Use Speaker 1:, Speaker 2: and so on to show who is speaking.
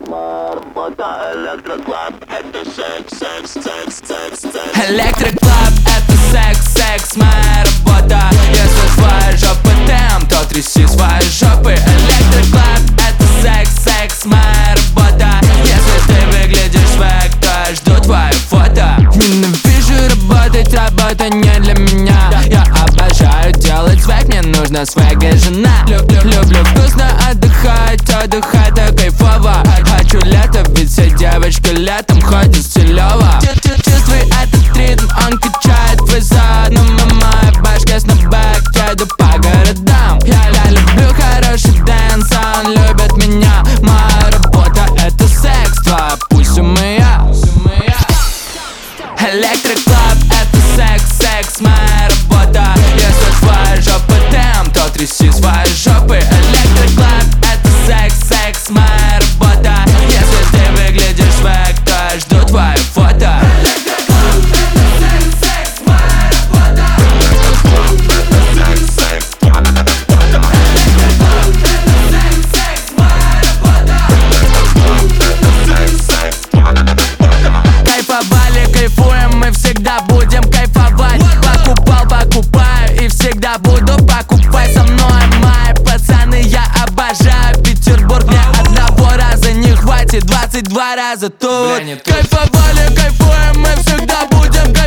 Speaker 1: моя работа. Электроклаб — это секс, секс, секс, секс, секс.
Speaker 2: Электроклаб — это секс, секс, моя работа. Если твоя жопа темп, то тряси свои жопы. Электроклаб — это секс, секс, моя работа. Если ты выглядишь свек, то я жду твои фото. Ненавижу работать, работа не для меня. Я обожаю делать свек, мне нужна свега жена. Люблю вкусно отдыхать, отдыхать так кайфово. Хочу лето, ведь все девочки летом ходят стилёво. Чувствуй этот ритм, он качает твой зад. Но моя башка снэпбэк, еду по городам. Я люблю хороший дэнс, он любит меня. Моя работа — это секс, твоя пусть у меня. Электроклаб — это секс, секс, моя работа. Если твоя жопа темп, то тряси свои жопы. Электроклаб — это секс, секс, моя работа. Если ты выглядишь свек, то я жду твои фото. Кайфовали, кайфуем, мы всегда будем кайфовать. Покупал, покупаю и всегда буду покупать. Со мной мои пацаны, я обожаю Петербург. Мне одного раза не хватит, 22 раза тут. Кайфовали, кайфуем, мы всегда будем кайфовать.